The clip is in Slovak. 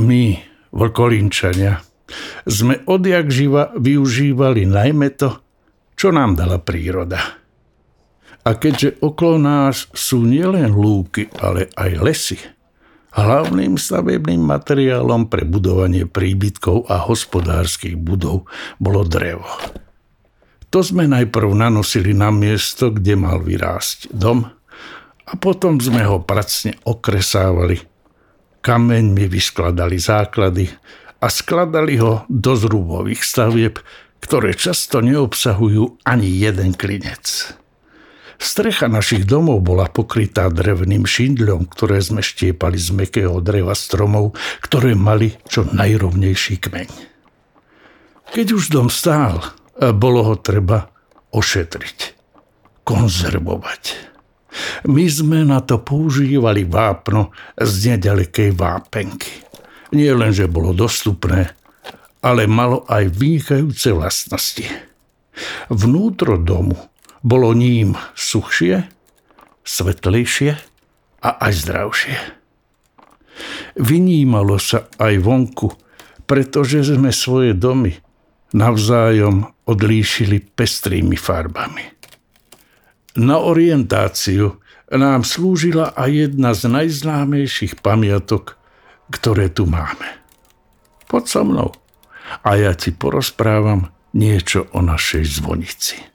My, Vlkolínčania, sme odjak živa využívali najmä to, čo nám dala príroda. A keďže okolo nás sú nielen lúky, ale aj lesy, hlavným stavebným materiálom pre budovanie príbytkov a hospodárskych budov bolo drevo. To sme najprv nanosili na miesto, kde mal vyrásť dom, a potom sme ho pracne okresávali. Kameňmi vyskladali základy a skladali ho do zrubových stavieb, ktoré často neobsahujú ani jeden klinec. Strecha našich domov bola pokrytá drevným šindľom, ktoré sme štiepali z mäkkého dreva stromov, ktoré mali čo najrovnejší kmeň. Keď už dom stál, bolo ho treba ošetriť, konzervovať. My sme na to používali vápno z nedalekej vápenky. Nie len, že bolo dostupné, ale malo aj vynikajúce vlastnosti. Vnútro domu bolo ním suchšie, svetlejšie a aj zdravšie. Vynímalo sa aj vonku, pretože sme svoje domy navzájom odlíšili pestrými farbami. Na orientáciu nám slúžila aj jedna z najznámejších pamiatok, ktoré tu máme. Poď so mnou a ja ti porozprávam niečo o našej zvonici.